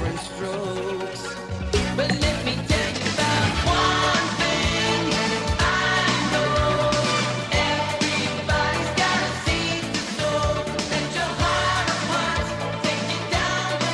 different strokes. But let me tell you about one thing I know. Everybody's got a seed to sow. Let your heart of hearts take you down the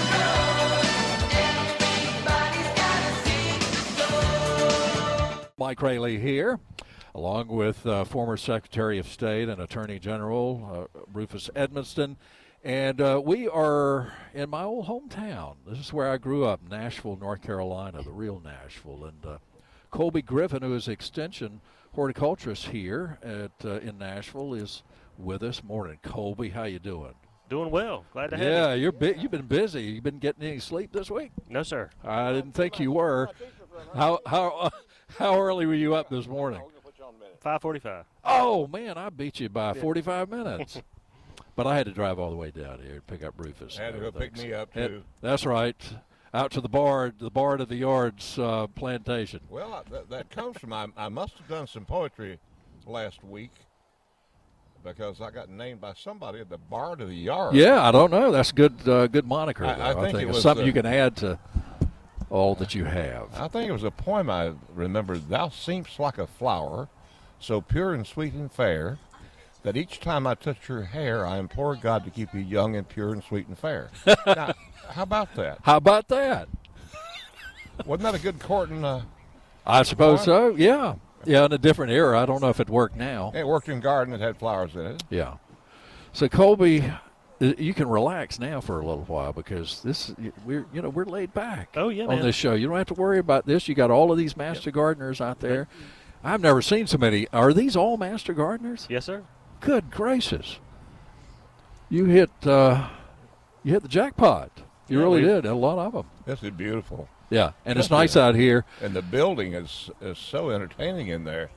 road. Everybody's got a seed to sow. Mike Rayleigh here, along with former Secretary of State and Attorney General Rufus Edmisten. And we are in my old hometown. This is where I grew up, Nashville, North Carolina, the real Nashville. And Colby Griffin, who is Extension horticulturist here in Nashville, is with us. Morning, Colby. How you doing? Doing well. Glad to have you. Yeah, you've been busy. You been getting any sleep this week? No, sir. I didn't think you were. How early were you up this morning? 5:45. Oh, man, I beat you by 45 minutes. But I had to drive all the way down here to pick up Rufus. Had to go pick me up, too. That's right. Out to the Bard of the Yards plantation. Well, that comes from, I must have done some poetry last week because I got named by somebody at the Bard of the Yard. Yeah, I don't know. That's good moniker. I think it it's was something you can add to all that you have. I think it was a poem I remembered. Thou seemst like a flower, so pure and sweet and fair, that each time I touch your hair, I implore God to keep you young and pure and sweet and fair. Now, how about that? How about that? Wasn't that a good courting? I suppose so, yeah. Yeah, in a different era. I don't know if it worked now. It worked in a garden that had flowers in it. Yeah. So, Colby, you can relax now for a little while because we're laid back on this show. You don't have to worry about this. You got all of these master gardeners out there. I've never seen so many. Are these all master gardeners? Yes, sir. Good gracious! You hit the jackpot. You really did. A lot of them. This is beautiful. Yeah, and it's nice out here. And the building is so entertaining in there.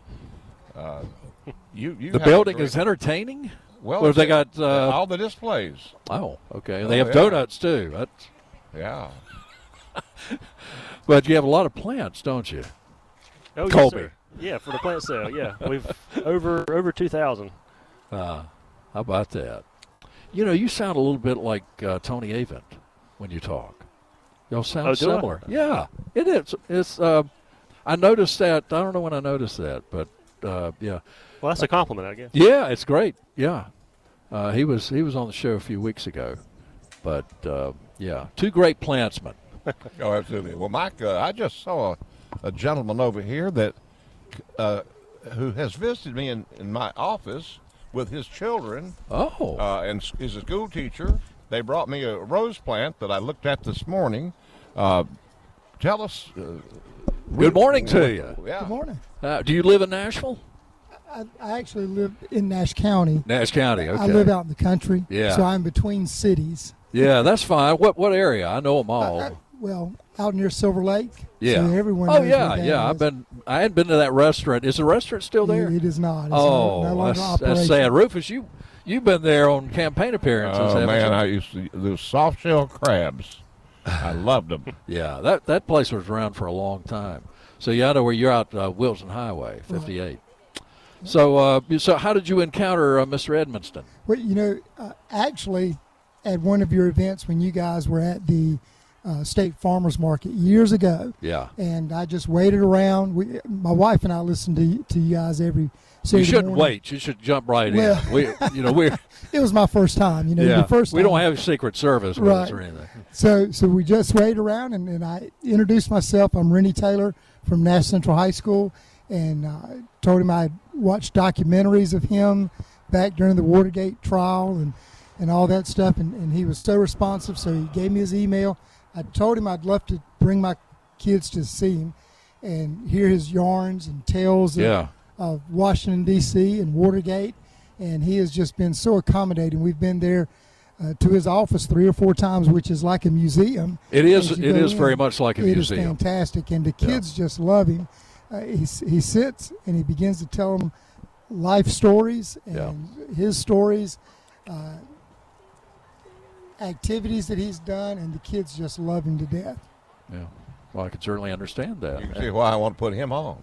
The building is entertaining. Well, what have they got? All the displays. Oh, okay. And they have donuts too. Yeah. But you have a lot of plants, don't you? Oh, Colby. Yes, sir. Yeah, for the plant sale. Yeah, we've over 2,000. How about that? You sound a little bit like Tony Avent when you talk. Y'all sound similar. Yeah, it is. It's. I noticed that. I don't know when I noticed that, but yeah. Well, that's a compliment, I guess. Yeah, it's great. Yeah, he was on the show a few weeks ago, but yeah, two great plantsmen. Oh, absolutely. Well, Mike, I just saw a gentleman over here that who has visited me in my office with his children. Oh. And is a school teacher. They brought me a rose plant that I looked at this morning. Tell us. Good morning to you. Yeah. Good morning. Do you live in Nashville? I actually live in Nash County. Nash County, okay. I live out in the country, yeah. So I'm between cities. Yeah, that's fine. What area? I know them all. Well, out near Silver Lake. Yeah. So everyone Oh knows yeah, where yeah. that is. I hadn't been to that restaurant. Is the restaurant still there? It is not. It's no longer that's operational. sad. Rufus, you've been there on campaign appearances. Oh man, you? I used to those soft shell crabs. I loved them. Yeah, that place was around for a long time. So I know where you're out Wilson Highway, 58. Right. So how did you encounter Mr. Edmisten? Well, actually, at one of your events when you guys were at the State Farmers Market years ago. Yeah. And I just waited around. My wife and I listen to you guys every Saturday You shouldn't morning. wait. You should jump right in. We're it was my first time. Yeah. Your first time. We don't have Secret Service with us or anything. So we just waited around, and I introduced myself. I'm Rennie Taylor from Nash Central High School, and told him I'd watched documentaries of him back during the Watergate trial and all that stuff, and he was so responsive, so he gave me his email. I told him I'd love to bring my kids to see him and hear his yarns and tales of Washington, D.C. and Watergate, and he has just been so accommodating. We've been there to his office 3 or 4 times, which is like a museum. It is very much like a museum. It is fantastic, and the kids just love him. He sits and he begins to tell them life stories and his stories, activities that he's done, and the kids just love him to death. Yeah. Well, I can certainly understand that. You can see why I want to put him on.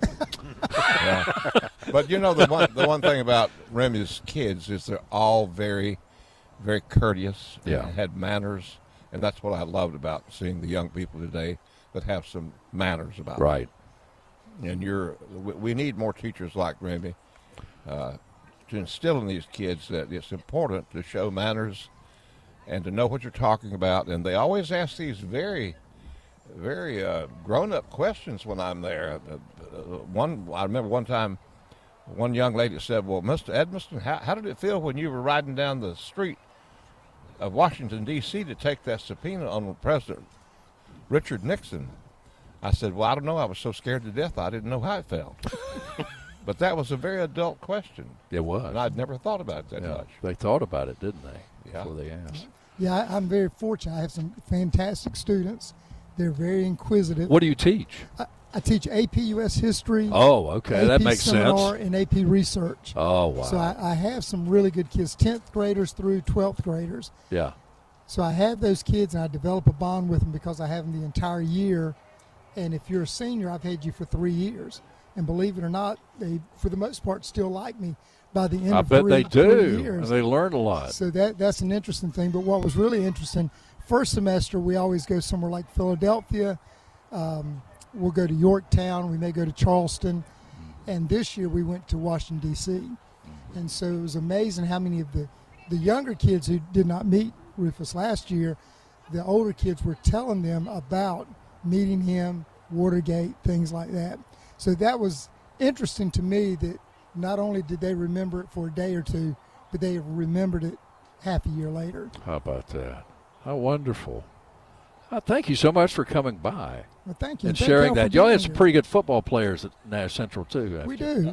But the one thing about Remy's kids is they're all very, very courteous. Yeah. Had manners. And that's what I loved about seeing the young people today that have some manners about them. Right. And we need more teachers like Randy to instill in these kids that it's important to show manners and to know what you're talking about. And they always ask these very, very grown-up questions when I'm there. I remember one time, one young lady said, "Well, Mr. Edmiston, how did it feel when you were riding down the street of Washington, D.C. to take that subpoena on President Richard Nixon?" I said, "Well, I don't know. I was so scared to death I didn't know how it felt." But that was a very adult question. It was. And I'd never thought about it that Yeah. much. They thought about it, didn't they? Yeah. Before they asked. Yeah, I'm very fortunate. I have some fantastic students. They're very inquisitive. What do you teach? I teach AP US History. Oh, okay. That AP makes Seminar, sense. and AP Research. Oh, wow. So I have some really good kids, 10th graders through 12th graders. Yeah. So I have those kids, and I develop a bond with them because I have them the entire year. And if you're a senior, I've had you for 3 years. And believe it or not, they, for the most part, still like me by the end I of bet 3 they do. years. And they learn a lot. So that's an interesting thing. But what was really interesting, first semester, we always go somewhere like Philadelphia. We'll go to Yorktown. We may go to Charleston. And this year we went to Washington, D.C. And so it was amazing how many of the younger kids who did not meet Rufus last year, the older kids were telling them about meeting him, Watergate, things like that. So that was interesting to me that not only did they remember it for a day or two, but they remembered it half a year later. How about that? How wonderful. Thank you so much for coming by Well, thank you. and Thank sharing y'all that. for Y'all being had some here. pretty good football players at Nash Central, too. We do.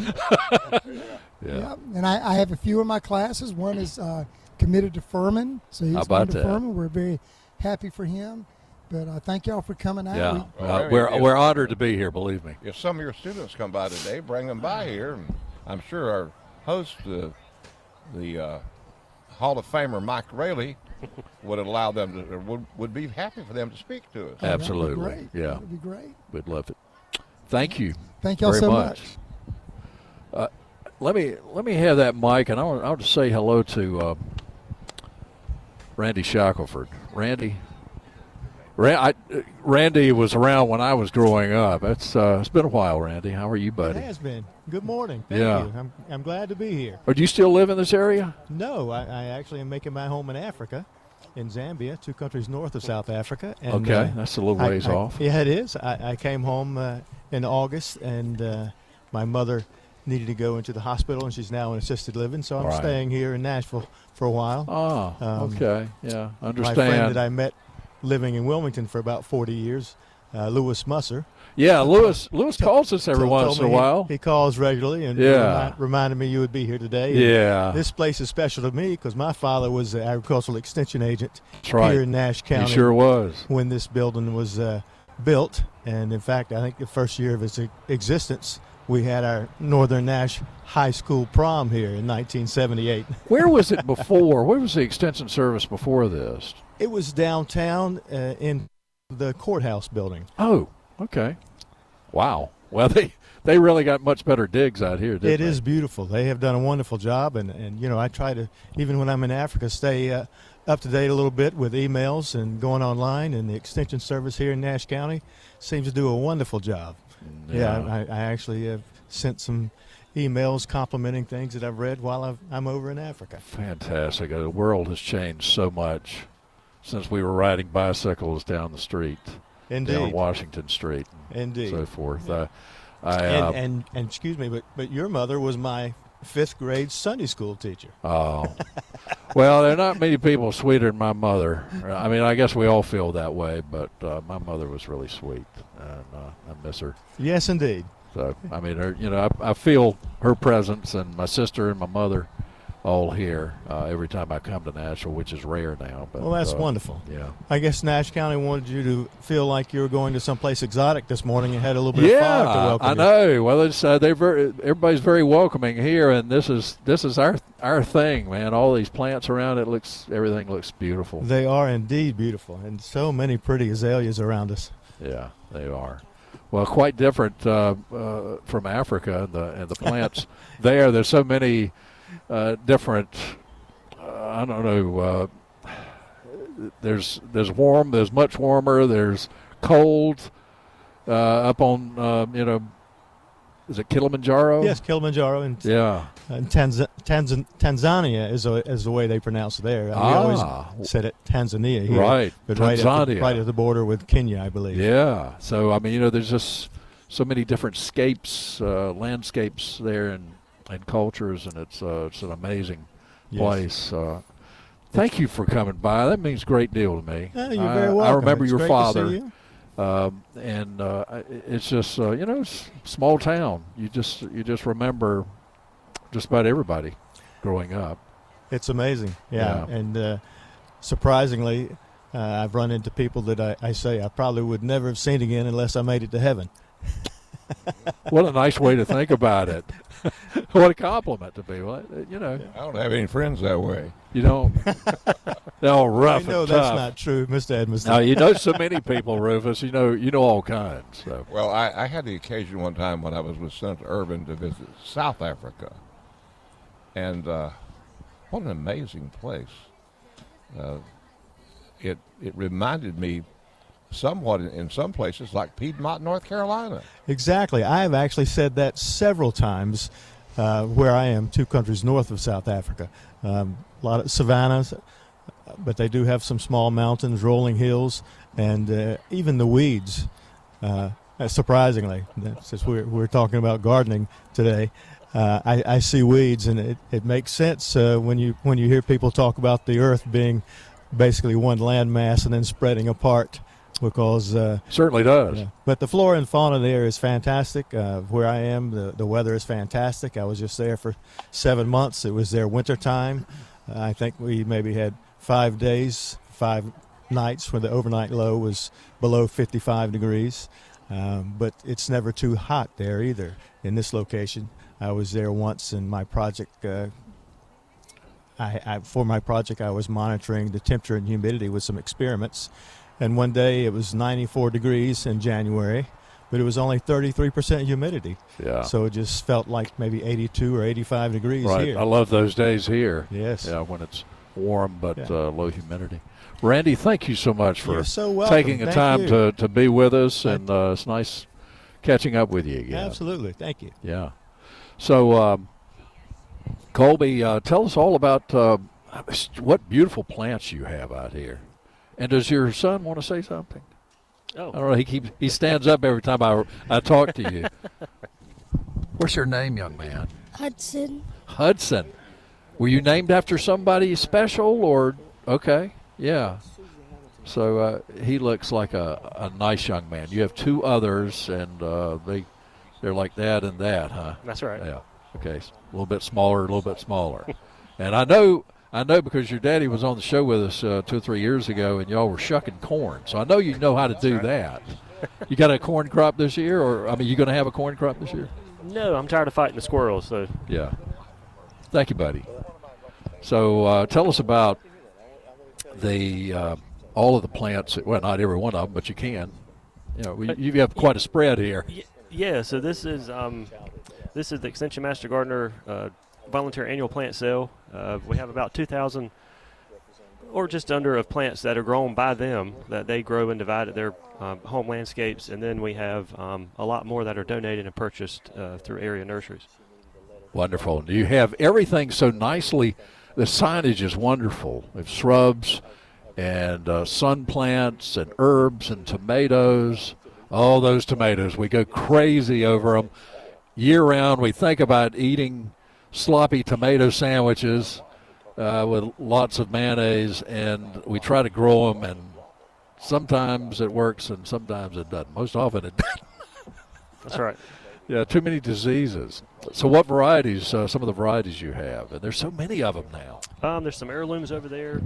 Yeah. Yeah. And I have a few in my classes. One is committed to Furman, so he's How about going to that? Furman. We're very happy for him. But thank y'all for coming out. Yeah. Well, We're honored to be here, believe me. If some of your students come by today, bring them by here. And I'm sure our host, the Hall of Famer Mike Rayleigh, would allow them to, or would be happy for them to speak to us. Oh, that'd be Absolutely. great. Yeah. That'd be great. We'd love it. Thank you. Thank y'all very so much. Let me have that mic, and I want to say hello to Randy Shackelford. Randy was around when I was growing up. It's been a while, Randy. How are you, buddy? It has been. Good morning. Thank Yeah. you. I'm glad to be here. Or do you still live in this area? No, I actually am making my home in Africa, in Zambia, 2 countries north of South Africa. And, Okay, that's a little ways off. Yeah, it is. I came home in August, and my mother needed to go into the hospital, and she's now in assisted living, so I'm Right. staying here in Nashville for a while. Okay. Yeah, My understand. friend that I met living in Wilmington for about 40 years, Lewis Musser. Yeah, Lewis calls us every told once in a me while. He calls regularly and Yeah. reminded me you would be here today. And Yeah. This place is special to me because my father was an agricultural extension agent That's right. here in Nash He County sure was. when this building was built. And in fact, I think the first year of its existence, we had our Northern Nash High School prom here in 1978. Where was it before? Where was the extension service before this? It was downtown in the courthouse building. Oh, okay. Wow. Well, they really got much better digs out here, didn't It they? is beautiful. They have done a wonderful job, and you know, I try to, even when I'm in Africa, stay up to date a little bit with emails and going online, and the extension service here in Nash County seems to do a wonderful job. Yeah, I actually have sent some emails complimenting things that I've read while I'm over in Africa. Fantastic. The world has changed so much since we were riding bicycles down the street, down Indeed, Washington Street, and indeed. so forth. And excuse me, but your mother was my 5th grade Sunday school teacher. Oh, well, there are not many people sweeter than my mother. I mean, I guess we all feel that way, but my mother was really sweet, and I miss her. Yes, indeed. So, I mean, I feel her presence, and my sister and my mother all here every time I come to Nashville, which is rare now. But, Well, that's wonderful. Yeah. I guess Nash County wanted you to feel like you were going to someplace exotic this morning and had a little bit of fog to Yeah, welcome I you. know. Well, it's everybody's very welcoming here, and this is our thing, man. All these plants around it everything looks beautiful. They are indeed beautiful, and so many pretty azaleas around us. Yeah, they are. Well, quite different from Africa and the plants there. There's so many different. I don't know. there's warm, there's much warmer, there's cold up on is it Kilimanjaro? Yes, Kilimanjaro and Yeah. Tanzania is the way they pronounce it there. We always said it Tanzania here, Right, but Tanzania. right at the border with Kenya, I believe. Yeah. So I mean, there's just so many different landscapes there and cultures, and it's an amazing Yes. place. Thank you for coming by. That means a great deal to me. You're very welcome. I remember It's your great to see father. you. And it's just it's a small town. You just remember just about everybody growing up. It's amazing, yeah. Yeah. And surprisingly, I've run into people that I say I probably would never have seen again unless I made it to heaven. What a nice way to think about it. What a compliment to people. I don't have any friends that way. You don't. They're all rough I know and that's tough. not true, Mr. Edmondson. No, you know so many people, Rufus. You know all kinds. So. Well, I had the occasion one time when I was with Senator Urban to visit South Africa. And what an amazing place. It reminded me somewhat in some places like Piedmont, North Carolina. Exactly. I have actually said that several times where I am, 2 countries north of South Africa. A lot of savannas, but they do have some small mountains, rolling hills, and even the weeds. Surprisingly, since we're talking about gardening today, I see weeds, and it makes sense when you hear people talk about the earth being basically one landmass and then spreading apart. Because Certainly does. yeah. But the flora and fauna there is fantastic. Where I am, the weather is fantastic. I was just there for 7 months. It was their winter time. I think we maybe had 5 days, 5 nights where the overnight low was below 55 degrees. But it's never too hot there either. In this location, I was there once, and my project. For my project, I was monitoring the temperature and humidity with some experiments. And one day it was 94 degrees in January, but it was only 33% humidity. Yeah. So it just felt like maybe 82 or 85 degrees Right. here. I love those days here. Yes. Yeah, when it's warm but Yeah. low humidity. Randy, thank you so much for You're so welcome. taking the Thank time you. to be with us, and it's nice catching up with you again. Absolutely. Thank you. Yeah. So, Colby, tell us all about what beautiful plants you have out here. And does your son want to say something? Oh, I don't know. He stands up every time I talk to you. What's your name, young man? Hudson. Hudson. Were you named after somebody special, or okay? Yeah. So he looks like a nice young man. You have 2 others, and they're like that and that, huh? that's right. Yeah. Okay. A little bit smaller, a little bit smaller. And I know because your daddy was on the show with us 2 or 3 years ago, and y'all were shucking corn. So I know you know how to do that. You got a corn crop this year, or you going to have a corn crop this year? No, I'm tired of fighting the squirrels. So Yeah. Thank you, buddy. So tell us about the all of the plants. Well, not every one of them, but you can. You have quite a spread here. yeah. So this is the Extension Master Gardener volunteer annual plant sale. We have about 2,000 or just under of plants that are grown by them that they grow and divide at their home landscapes, and then we have a lot more that are donated and purchased through area nurseries. Wonderful. And you have everything so nicely. The signage is wonderful. We have shrubs and sun plants and herbs and tomatoes. All those tomatoes. We go crazy over them year-round. We think about eating sloppy tomato sandwiches with lots of mayonnaise, and we try to grow them, and sometimes it works and sometimes it doesn't. Most often it doesn't. That's right. Yeah, too many diseases. So what varieties, some of the varieties you have? And there's so many of them now. There's some heirlooms over there.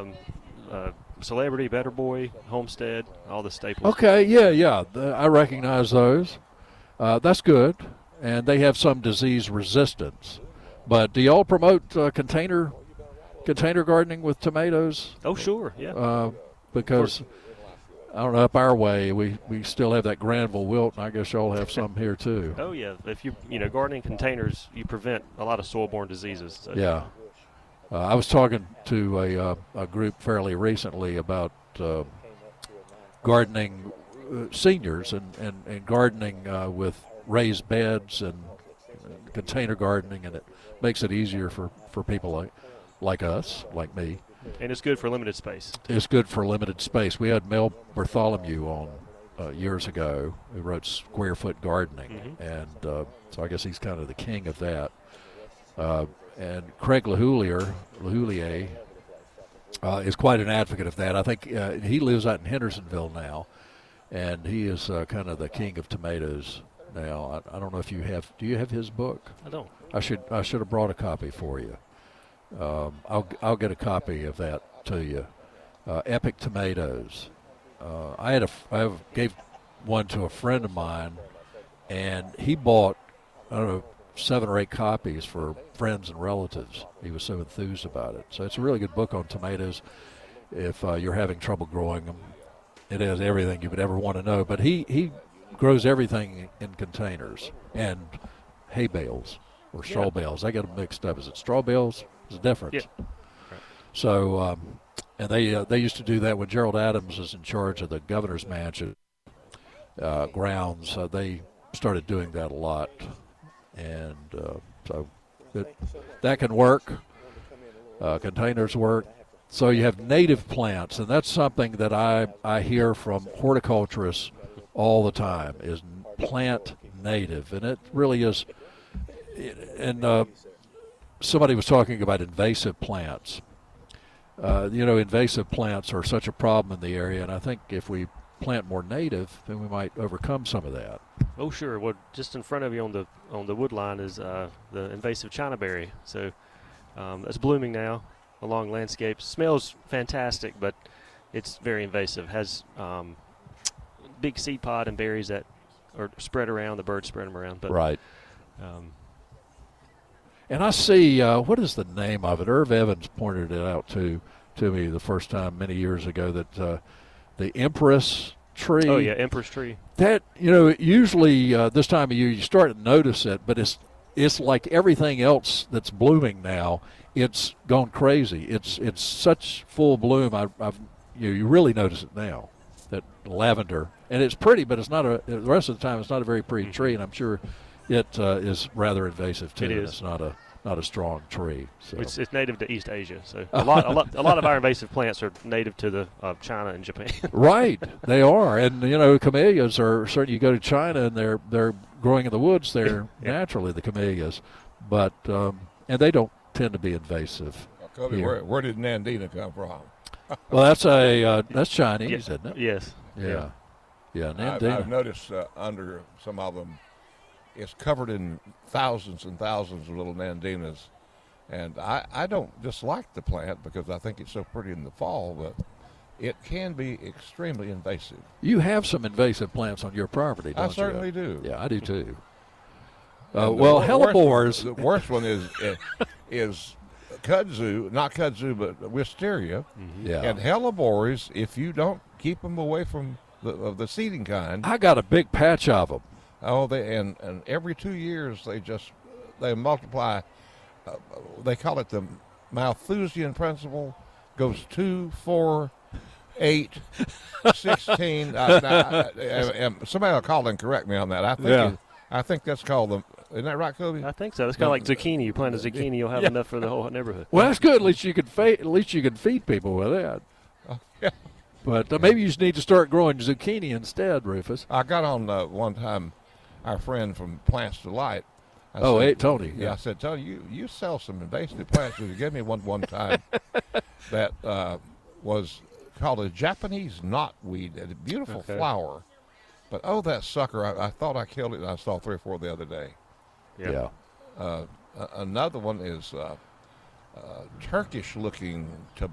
Celebrity, Better Boy, Homestead, all the staples. Okay, yeah. I recognize those. That's good. And they have some disease resistance. But do y'all promote container gardening with tomatoes? Oh, sure, yeah. Because I don't know, up our way we still have that Granville wilt, and I guess y'all have some here too. Oh, yeah. If you gardening containers, you prevent a lot of soil-borne diseases. So. Yeah. I was talking to a group fairly recently about gardening, seniors and gardening with raised beds and container gardening, and it makes it easier for people like us, like me. And it's good for limited space. It's good for limited space. We had Mel Bartholomew on years ago, who wrote Square Foot Gardening, and so I guess he's kind of the king of that. And Craig LaHoulier is quite an advocate of that. I think he lives out in Hendersonville now, and he is kind of the king of tomatoes now. I don't know if you have. Do you have his book? I don't. I should have brought a copy for you. I'll get a copy of that to you. Epic Tomatoes. I gave one to a friend of mine, and he bought, I don't know, 7 or 8 copies for friends and relatives. He was so enthused about it. So it's a really good book on tomatoes if you're having trouble growing them. It has everything you would ever want to know. But he grows everything in containers and hay bales or straw bales. I get them mixed up. Is it straw bales? There's a difference. Yeah. Right. So, and they used to do that when Gerald Adams was in charge of the governor's mansion grounds. They started doing that a lot. And so that can work. Containers work. So you have native plants, and that's something that I hear from horticulturists all the time, is plant native. And it really is. And somebody was talking about invasive plants. Invasive plants are such a problem in the area, and I think if we plant more native, then we might overcome some of that. Oh, sure. Well, just in front of you on the wood line is the invasive chinaberry. So that's blooming now along landscapes. Smells fantastic, but it's very invasive. Has big seed pod and berries that are spread around. The birds spread them around. But, right. And I see, what is the name of it? Irv Evans pointed it out to me the first time many years ago, that the Empress tree. Oh, yeah, Empress tree. That, usually this time of year you start to notice it, but it's like everything else that's blooming now. It's gone crazy. It's such full bloom. You really notice it now, that lavender. And it's pretty, but it's not the rest of the time it's not a very pretty tree, and I'm sure it is rather invasive too. It is. It's not a strong tree. So. It's native to East Asia, so a lot of our invasive plants are native to the China and Japan. Right, they are, and camellias are certainly. You go to China and they're growing in the woods there naturally, the camellias, but and they don't tend to be invasive. Kobe, where did Nandina come from? Well, that's Chinese, isn't it? Yes. Yeah. Nandina. I've noticed under some of them, it's covered in thousands and thousands of little nandinas. And I don't dislike the plant because I think it's so pretty in the fall, but it can be extremely invasive. You have some invasive plants on your property, don't you? I certainly do. Yeah, I do too. And hellebores. The worst one is kudzu, not kudzu, but wisteria. Mm-hmm. Yeah. And hellebores, if you don't keep them away from the seeding kind. I got a big patch of them. Oh, and every 2 years they multiply. They call it the Malthusian principle. Goes 2, 4, 8, 16. Somebody will call and correct me on that. I think that's called the. Isn't that right, Kobe? I think so. It's kind of like zucchini. You plant a zucchini, you'll have enough for the whole neighborhood. Well, that's good. At least you can feed people with that. Yeah. But maybe you just need to start growing zucchini instead, Rufus. I got on one time our friend from Plants Delight. Tony. Yeah, I said, Tony, you sell some invasive plants. You gave me one time that was called a Japanese knotweed, a beautiful flower. But, that sucker, I thought I killed it, and I saw 3 or 4 the other day. Yeah. Another one is Turkish-looking,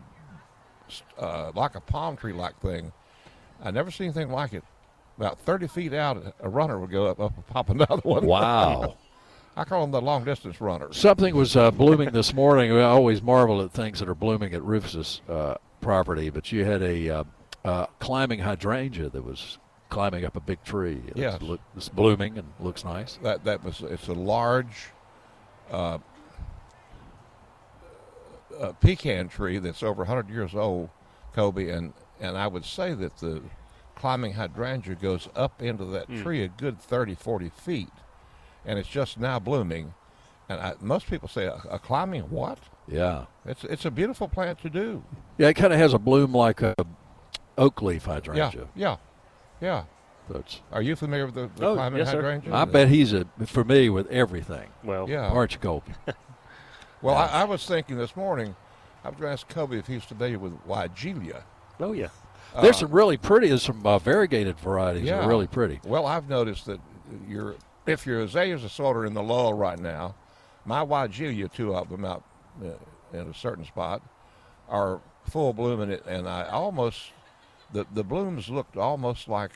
like a palm tree-like thing. I never seen anything like it. About 30 feet out, a runner would go up and pop another one. Wow. I call them the long-distance runners. Something was blooming this morning. I always marvel at things that are blooming at Rufus's property, but you had a climbing hydrangea that was climbing up a big tree. Yes. It's blooming and looks nice. It's a large a pecan tree that's over 100 years old, Kobe, and I would say that the climbing hydrangea goes up into that tree a good 30, 40 feet, and it's just now blooming. And most people say, a climbing what? Yeah. It's a beautiful plant to do. Yeah, it kind of has a bloom like a oak leaf hydrangea. Yeah. That's, Are you familiar with the Oh, climbing yes, sir. hydrangea? I bet he's familiar with everything. Well, Yeah. Aren't you, Colby? Well, I was thinking this morning, I was going to ask Kobe if he's familiar with Weigelia. oh yeah. There's some really pretty, there's some variegated varieties that Yeah. are really pretty. Well, I've noticed that if your azaleas are sort of in the lull right now, my Weigelia, two of them out in a certain spot, are full bloom in it, and I almost, the blooms looked almost like,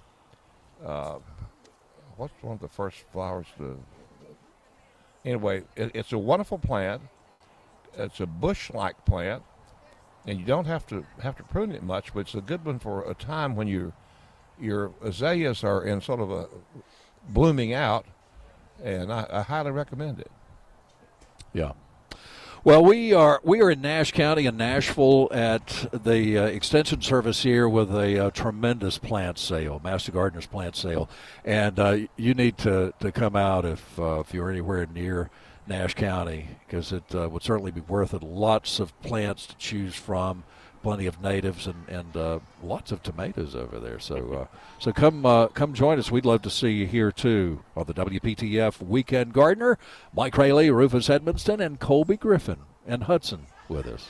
what's one of the first flowers to, anyway, it's a wonderful plant. It's a bush-like plant, and you don't have to prune it much, but it's a good one for a time when your azaleas are in sort of a blooming out, and I highly recommend it. Yeah. Well, we are in Nash County in Nashville at the Extension Service here with a tremendous plant sale, Master Gardener's plant sale, and you need to come out if you're anywhere near Nash County, because it would certainly be worth it. Lots of plants to choose from, plenty of natives, and lots of tomatoes over there. So come join us. We'd love to see you here too on the WPTF Weekend Gardener. Mike Rayleigh, Rufus Edmonston, and Colby Griffin and Hudson with us.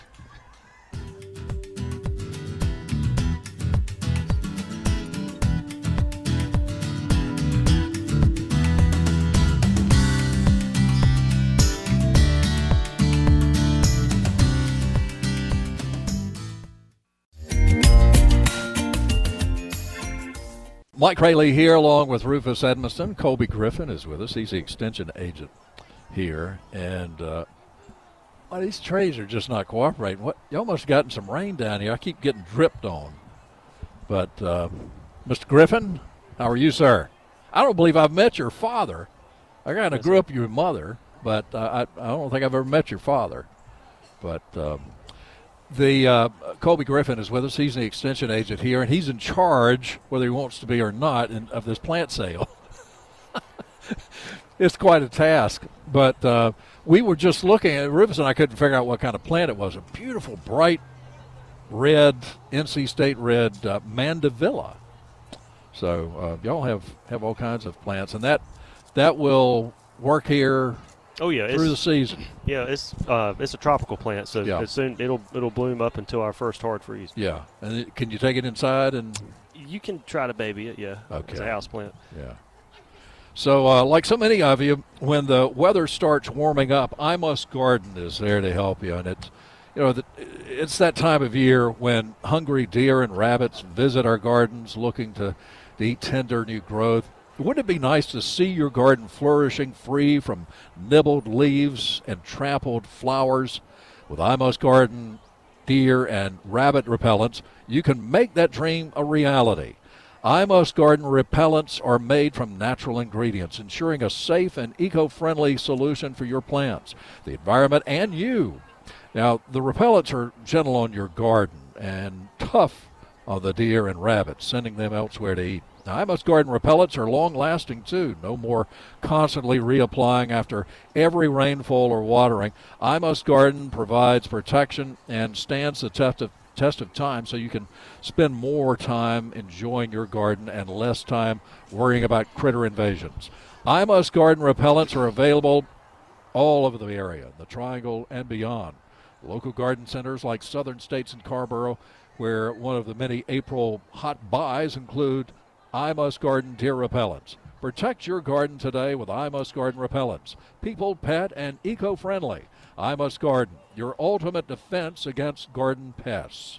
Mike Rayleigh here along with Rufus Edmonston. Colby Griffin is with us. He's the extension agent here. And these trees are just not cooperating. You almost gotten some rain down here. I keep getting dripped on. But, Mr. Griffin, how are you, sir? I don't believe I've met your father. I kind of grew up with your mother, but I don't think I've ever met your father. But Colby Griffin is with us. He's the extension agent here, and he's in charge, whether he wants to be or not, of this plant sale. It's quite a task. But we were just looking at Rufus, and I couldn't figure out what kind of plant it was. A beautiful, bright red, NC State red mandevilla. So y'all have all kinds of plants, and that will work here. Oh yeah, through the season. Yeah, it's a tropical plant, so Yeah. soon it'll bloom up until our first hard freeze. Yeah, and can you take it inside and? You can try to baby it, yeah. Okay. It's a house plant. Yeah. So, like so many of you, when the weather starts warming up, I Must Garden is there to help you, and it's that time of year when hungry deer and rabbits visit our gardens looking to eat tender new growth. Wouldn't it be nice to see your garden flourishing free from nibbled leaves and trampled flowers? With I Must Garden deer and rabbit repellents, you can make that dream a reality. I Must Garden repellents are made from natural ingredients, ensuring a safe and eco-friendly solution for your plants, the environment, and you. Now, the repellents are gentle on your garden and tough on the deer and rabbits, sending them elsewhere to eat. Now, I Must Garden repellents are long-lasting, too. No more constantly reapplying after every rainfall or watering. I Must Garden provides protection and stands the test of time, so you can spend more time enjoying your garden and less time worrying about critter invasions. I Must Garden repellents are available all over the area, the Triangle and beyond. Local garden centers like Southern States and Carborough, where one of the many April hot buys include I Must Garden deer repellents. Protect your garden today with I Must Garden repellents. People, pet, and eco-friendly. I Must Garden, your ultimate defense against garden pests.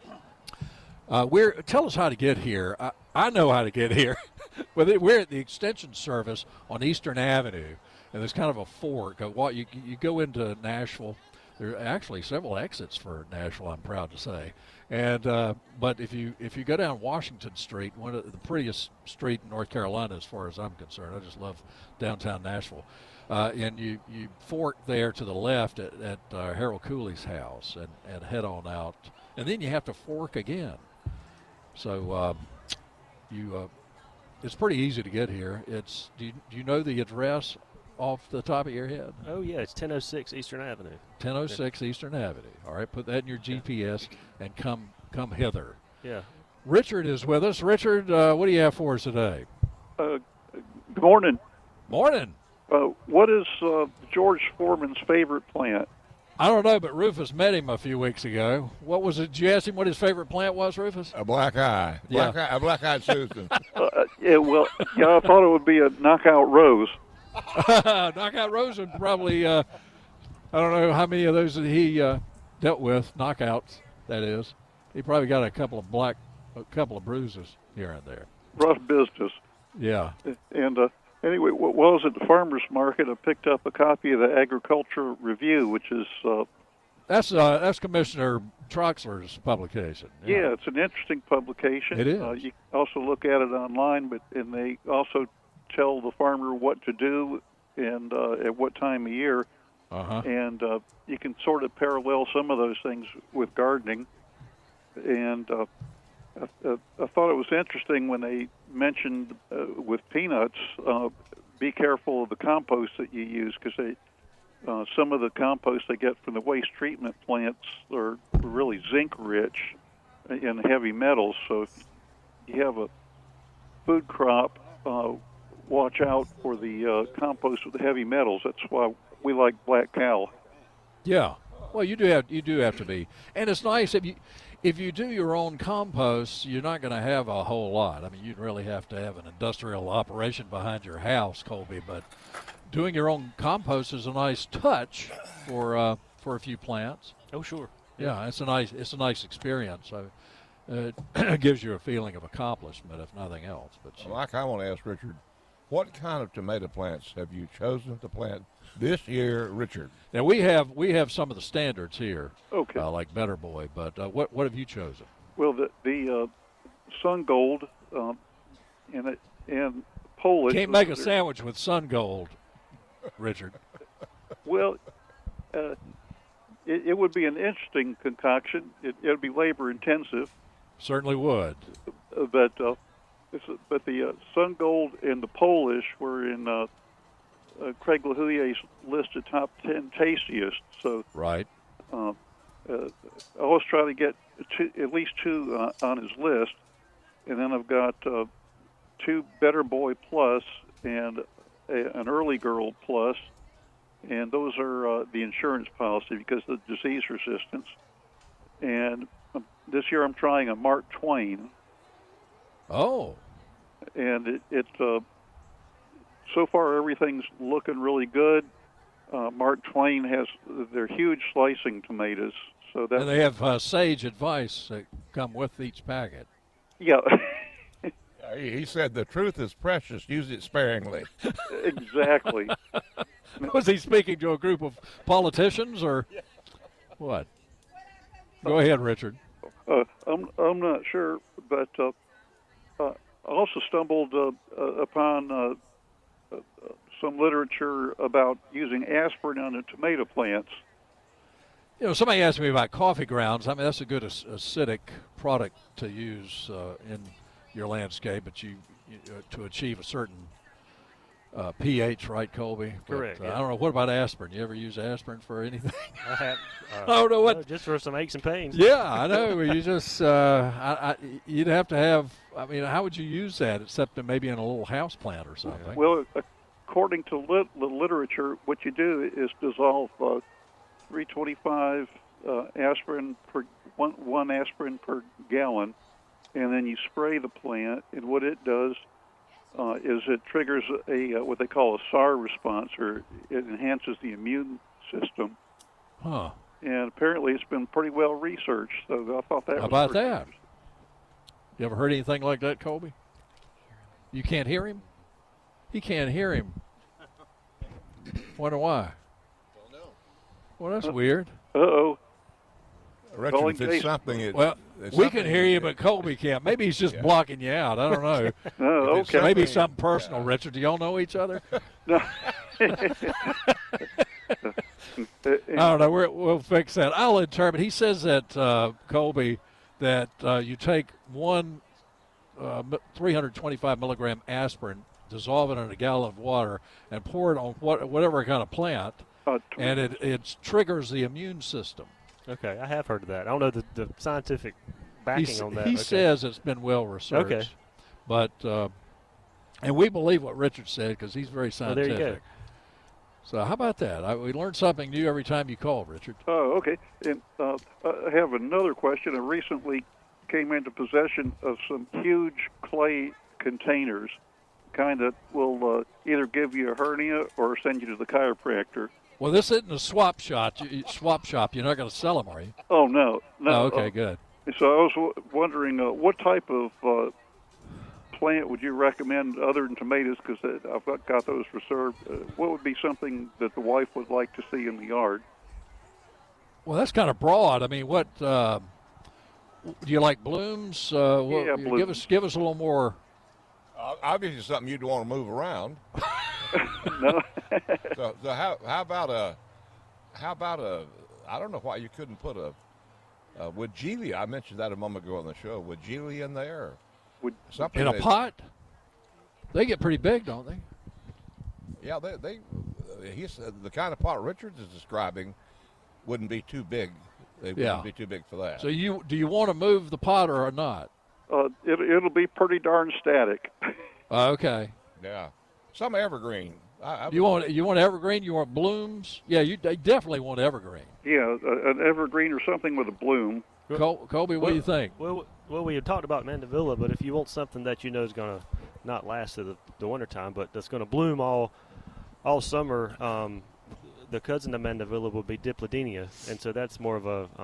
Tell us how to get here. I know how to get here. We're at the Extension Service on Eastern Avenue, and there's kind of a fork. You go into Nashville. There are actually several exits for Nashville, I'm proud to say. And but if you go down Washington Street, one of the prettiest street in North Carolina, as far as I'm concerned, I just love downtown Nashville. And you fork there to the left at Harold Cooley's house and head on out, and then you have to fork again. So it's pretty easy to get here. Do you know the address off the top of your head? Oh, yeah, it's 1006 Eastern Avenue. 1006 Eastern Avenue. All right, put that in your GPS and come hither. Yeah. Richard is with us. Richard, what do you have for us today? Good morning. Morning. What is George Foreman's favorite plant? I don't know, but Rufus met him a few weeks ago. What was it? Did you ask him what his favorite plant was, Rufus? A black eye. Yeah. A black-eyed Susan. Yeah, I thought it would be a knockout rose. Knockout Rose would probably, I don't know how many of those that he dealt with, knockouts, that is. He probably got a couple of bruises here and there. Rough business. Yeah. And anyway, while I was at the farmer's market, I picked up a copy of the Agriculture Review, which is... That's Commissioner Troxler's publication. Yeah, it's an interesting publication. It is. You can also look at it online, and they also tell the farmer what to do and at what time of year. Uh-huh. And you can sort of parallel some of those things with gardening. And I thought it was interesting when they mentioned with peanuts, be careful of the compost that you use, because some of the compost they get from the waste treatment plants are really zinc rich in heavy metals. So if you have a food crop, watch out for the compost with the heavy metals. That's why we like Black Cow. Yeah. Well, you do have to be, and it's nice if you do your own compost, you're not going to have a whole lot. I mean, you'd really have to have an industrial operation behind your house, Colby. But doing your own compost is a nice touch for a few plants. Oh, sure. Yeah, it's a nice experience. So it gives you a feeling of accomplishment, if nothing else. But Like I want to ask Richard, what kind of tomato plants have you chosen to plant this year, Richard? now we have some of the standards here, Okay. like Better Boy. But what have you chosen? Well, the Sun Gold and Polish. Can't make a sandwich with Sun Gold, Richard. Well, it would be an interesting concoction. It would be labor intensive, Certainly would. but the Sun Gold and the Polish were in Craig LaHouyer's list of top 10 tastiest. So Right. I always try to get at least two on his list, and then I've got two Better Boy Plus and an Early Girl Plus, and those are the insurance policy because of the disease resistance. And this year I'm trying a Mark Twain, Oh, and it so far everything's looking really good. Mark Twain they're huge slicing tomatoes, so that and they have sage advice that come with each packet. yeah. He said the truth is precious. Use it sparingly. Exactly. Was he speaking to a group of politicians or what? Go ahead, Richard. I'm not sure, but I also stumbled upon some literature about using aspirin on the tomato plants. You know, somebody asked me about coffee grounds. I mean, that's a good acidic product to use in your landscape, but you to achieve a certain pH, right, Colby? Correct, But, yeah. I don't know. What about aspirin? You ever use aspirin for anything? I have. I don't know what. Just for some aches and pains. Yeah, I know. You just you'd have to have. I mean, how would you use that except maybe in a little house plant or something? Well, according to the literature, what you do is dissolve 325 aspirin per one aspirin per gallon, and then you spray the plant. And what it does is it triggers a what they call a SAR response, or it enhances the immune system. Huh. And apparently, it's been pretty well researched. So I thought that. How was about pretty that? You ever heard anything like that, Colby? You can't hear him? He can't hear him. Wonder why? Well, that's weird. Uh-oh. Richard, Calling if it's Jason. something, Well, it's we something can hear you, but Colby can't. Maybe he's just blocking you out. I don't know. Oh, If it's okay. Maybe something personal, Richard. Do y'all know each other? No. I don't know. We'll fix that. I'll interpret. He says that, Colby, that you take one 325 milligram aspirin, dissolve it in a gallon of water, and pour it on whatever kind of plant, and it triggers the immune system. Okay, I have heard of that. I don't know the scientific backing on that. He Okay. says it's been well researched. Okay. But, and we believe what Richard said because he's very Well, there scientific. you go. So how about that? We learn something new every time you call, Richard. Oh, okay. And I have another question. I recently came into possession of some huge clay containers, kind that will either give you a hernia or send you to the chiropractor. Well, this isn't a swap shop. You're not going to sell them, are you? Oh, no. Oh, okay, good. So I was wondering what type of plant would you recommend other than tomatoes, because I've got those reserved. What would be something that the wife would like to see in the yard? Well, that's kind of broad. I mean, what do you like? Blooms? Yeah, blooms. Give us a little more. obviously something you'd want to move around. No. So how about a I don't know why you couldn't put a Woodgelia. I mentioned that a moment ago on the show. Woodgelia in there. Something In a that- pot? They get pretty big, don't they? Yeah, they he said the kind of pot Richards is describing wouldn't be too big. They Yeah. wouldn't be too big for that. So do you want to move the pot or not? It'll be pretty darn static. Okay. Yeah, some evergreen. You want evergreen? You want blooms? Yeah, they definitely want evergreen. Yeah, an evergreen or something with a bloom. Colby, what do you think? Well, we had talked about mandevilla, but if you want something that you know is going to not last through the wintertime, but that's going to bloom all summer, the cousin of mandevilla would be Dipladenia, and so that's more of a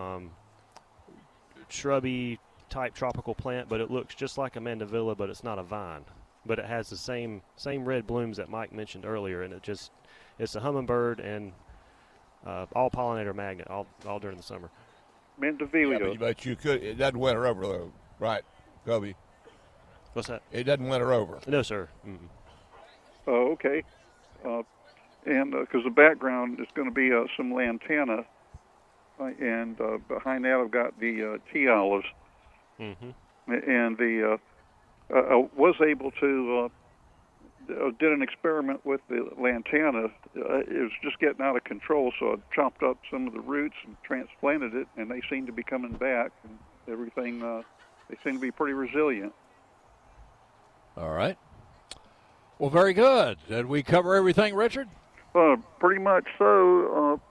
shrubby type tropical plant, but it looks just like a mandevilla, but it's not a vine. But it has the same red blooms that Mike mentioned earlier, and it's a hummingbird and all pollinator magnet all during the summer. Mandevilla. but you could. It doesn't winter over though, right, Kobe? What's that? It doesn't winter over. No, sir. Mm-mm. Oh, okay. And because the background is going to be some lantana, and behind that I've got the tea olives. Mm-hmm. And I was able to did an experiment with the lantana. It was just getting out of control, so I chopped up some of the roots and transplanted it, and they seem to be coming back, and everything. They seem to be pretty resilient. All right. Well, very good. Did we cover everything, Richard? Pretty much so.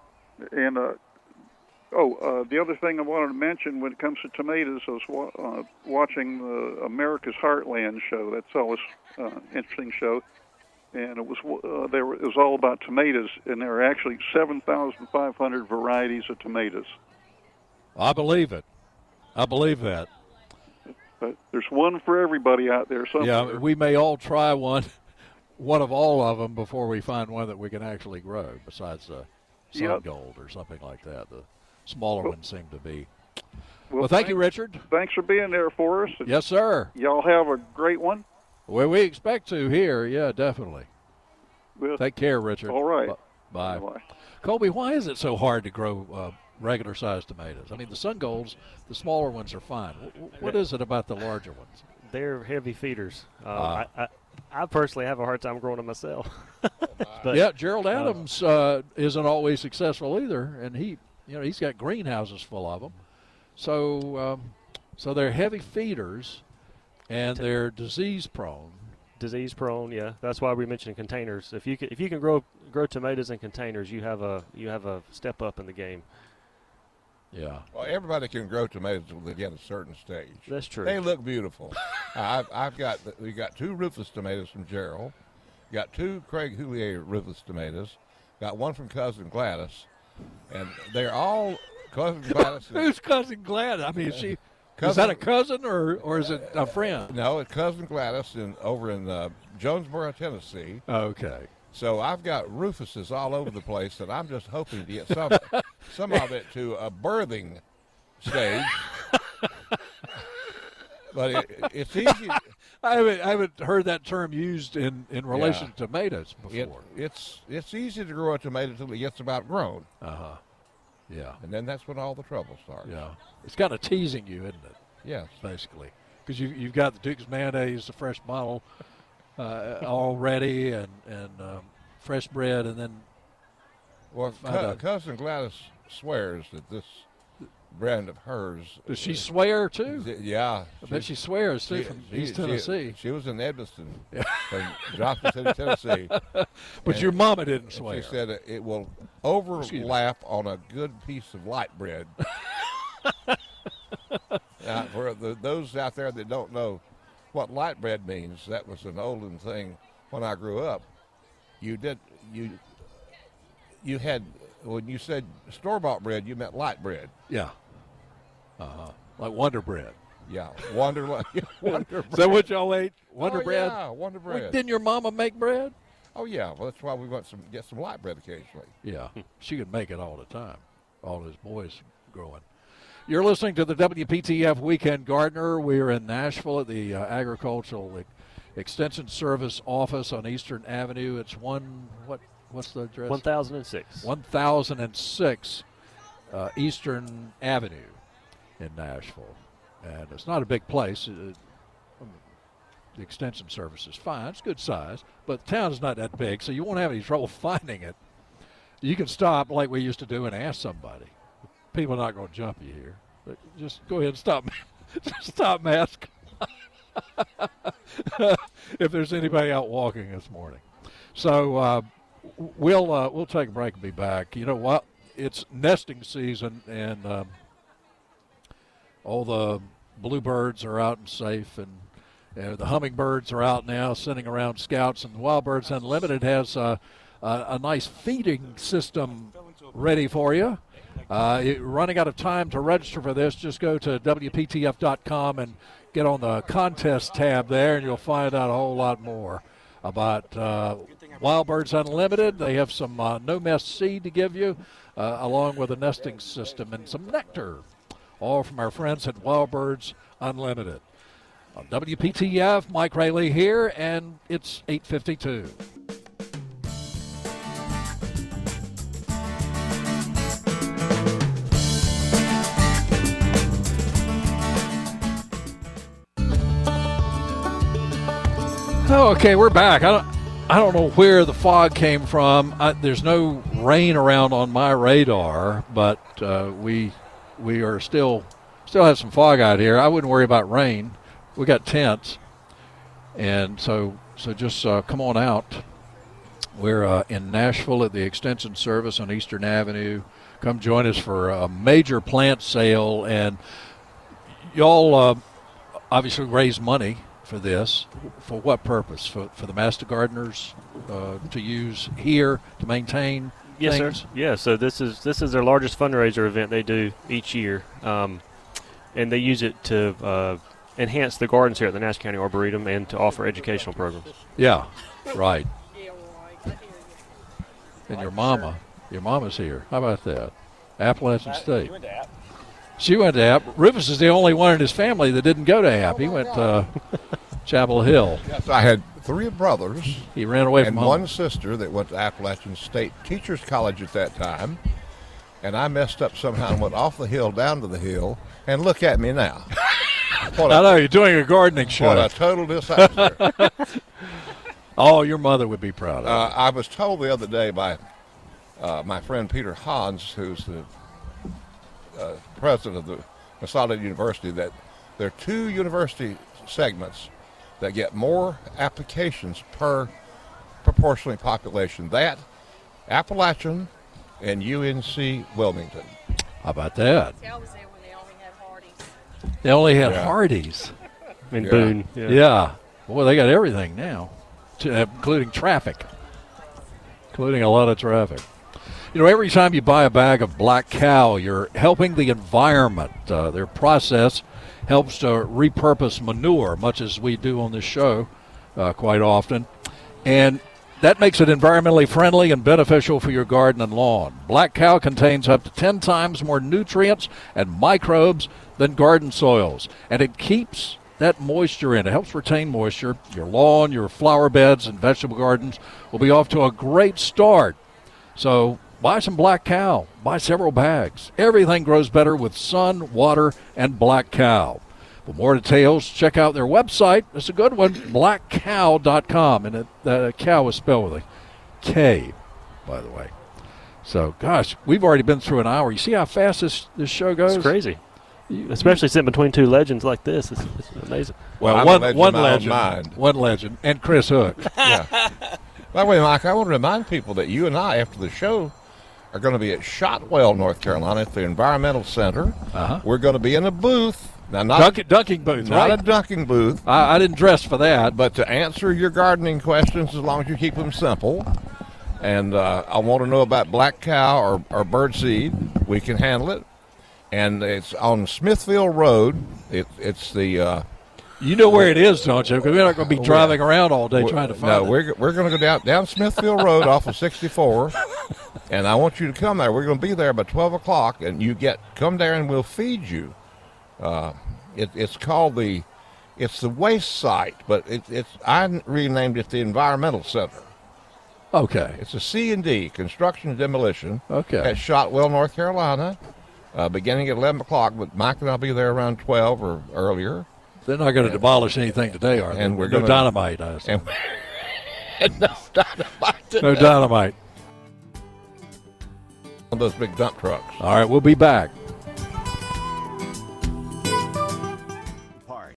The other thing I wanted to mention when it comes to tomatoes, I was watching the America's Heartland show. That's always an interesting show, and it was all about tomatoes, and there are actually 7,500 varieties of tomatoes. I believe it. I believe that. But there's one for everybody out there somewhere. Yeah, we may all try one of all of them before we find one that we can actually grow, besides the sun Yep. gold or something like that. The smaller ones seem to be. Well, Thank you, Richard. Thanks for being there for us. Yes, sir. Y'all have a great one. Well, we expect to here. Yeah, definitely. Well, Take care, Richard. all right. Bye. Bye. Colby, why is it so hard to grow regular-sized tomatoes? I mean, the sun golds, the smaller ones are fine. What is it about the larger ones? They're heavy feeders. I personally have a hard time growing them myself. But, Yeah, Gerald Adams isn't always successful either, and he's got greenhouses full of them. So they're heavy feeders, and they're disease-prone. disease prone, yeah. That's why we mentioned containers. If you can grow tomatoes in containers, you have a step up in the game. Yeah. Well, everybody can grow tomatoes when they get a certain stage. That's true. They look beautiful. We got 2 Rufus tomatoes from Gerald. Got 2 Craig Houlier Rufus tomatoes. Got 1 from Cousin Gladys, and they're all Cousin Gladys. Who's Cousin Gladys? I mean, is Cousin- that a cousin or is it a friend? No, it's Cousin Gladys over in Jonesboro, Tennessee. Okay. So I've got Rufuses all over the place, and I'm just hoping to get some of it to a birthing stage. But it's easy. I haven't heard that term used in relation to tomatoes before. It's easy to grow a tomato until it gets about grown, Yeah. and then that's when all the trouble starts. Yeah. It's kind of teasing you, isn't it? Yes. Basically, because you've got the Duke's mayonnaise, the fresh bottle, all ready, and fresh bread, and then Well, Cousin Gladys swears that this brand of hers. does she swear too? Yeah. I bet she swears too from East Tennessee. She was in Edmiston, from Johnson City, Tennessee. But your mama didn't swear. She said it will overlap on a good piece of light bread. Now, for those out there that don't know what light bread means, that was an olden thing when I grew up. You had, when you said store-bought bread, you meant light bread. Yeah. Like Wonder Bread. Yeah, Wonder Bread. Is that what y'all ate? Wonder Bread? Yeah, Wonder Well, Bread. didn't your mama make bread? Oh yeah, well that's why we want get some light bread occasionally. Yeah, she could make it all the time. All those boys growing. You're listening to the WPTF Weekend Gardener. We're in Nashville at the Agricultural Extension Service office on Eastern Avenue. It's what's the address? 1006. 1006 Eastern Avenue in Nashville. And it's not a big place. The extension service is fine. It's good size, but the town is not that big, so you won't have any trouble finding it. You can stop like we used to do and ask somebody. People are not going to jump you here. But just go ahead and stop. Just stop and ask if there's anybody out walking this morning. So we'll take a break and be back. You know what? It's nesting season, and all the bluebirds are out and safe, and the hummingbirds are out now sending around scouts, and Wild Birds Unlimited has a nice feeding system ready for you. You're running out of time to register for this. Just go to WPTF.com and get on the contest tab there, and you'll find out a whole lot more about Wild Birds Unlimited. They have some no-mess seed to give you, along with a nesting system and some nectar, all from our friends at Wild Birds Unlimited. On WPTF, Mike Rayleigh here, and it's 8:52. Oh, okay, we're back. I don't know where the fog came from. There's no rain around on my radar, but we are still have some fog out here. I wouldn't worry about rain. We got tents, and so just come on out. We're in Nashville at the Extension Service on Eastern Avenue. Come join us for a major plant sale, and y'all obviously raise money for this. For what purpose? For the master gardeners to use here to maintain Yes, things? sir. Yeah, so this is their largest fundraiser event they do each year, and they use it to enhance the gardens here at the Nash County Arboretum and to offer educational programs. Yeah, right. And your mama's here. How about that? Appalachian State. She went to App. Rufus is the only one in his family that didn't go to App. He went to Chapel Hill. Yes, I had 3 brothers He ran away from and home. one sister that went to Appalachian State Teachers College at that time, and I messed up somehow and went off the hill down to the hill, and look at me now. I know, you're doing a gardening What show. a total disaster. Oh, your mother would be proud of you. I was told the other day by my friend Peter Hans, who's the president of the Massachusetts University, that there are 2 university segments that get more applications per proportionally population. That, Appalachian, and UNC Wilmington. How about that? I was there when they only had Hardee's. They only had Yeah. Hardee's. In Yeah. Boone. Yeah. Well, they got everything now, including traffic. Including a lot of traffic. You know, every time you buy a bag of Black Cow, you're helping the environment. Their process helps to repurpose manure, much as we do on this show quite often. And That makes it environmentally friendly and beneficial for your garden and lawn. Black Cow contains up to 10 times more nutrients and microbes than garden soils, and it keeps that moisture in. It helps retain moisture. Your lawn, your flower beds, and vegetable gardens will be off to a great start. So buy some Black Cow. Buy several bags. Everything grows better with sun, water, and Black Cow. For more details, check out their website. It's a good one, blackcow.com. And cow is spelled with a K, by the way. So, gosh, we've already been through an hour. You see how fast this show goes? It's crazy. Especially sitting between two legends like this. It's amazing. Well, I'm one a legend in my own legend. mind. One legend. And Chris Hook. Yeah. By the way, Mike, I want to remind people that you and I, after the show, are going to be at Shotwell, North Carolina, at the Environmental Center. Uh-huh. We're going to be in a booth. Now, not Dunking booth, not right? a dunking booth, I didn't dress for that. but to answer your gardening questions as long as you keep them simple. And I want to know about Black Cow or birdseed. We can handle it. And it's on Smithfield Road. It's the... You know where it is, don't you? Because we're not going to be driving around all day trying to find no, it. we're going to go down Smithfield Road off of 64, and I want you to come there. We're going to be there by 12 o'clock, and come there and we'll feed you. It's called the waste site, but I renamed it the Environmental Center. Okay. It's a C&D, Construction and Demolition, Okay. at Shotwell, North Carolina, beginning at 11 o'clock, but Mike and I'll be there around 12 or earlier. They're not going to demolish anything today, are they? And we're no gonna- dynamite, I assume. And no dynamite today. No dynamite. On those big dump trucks. All right, we'll be back.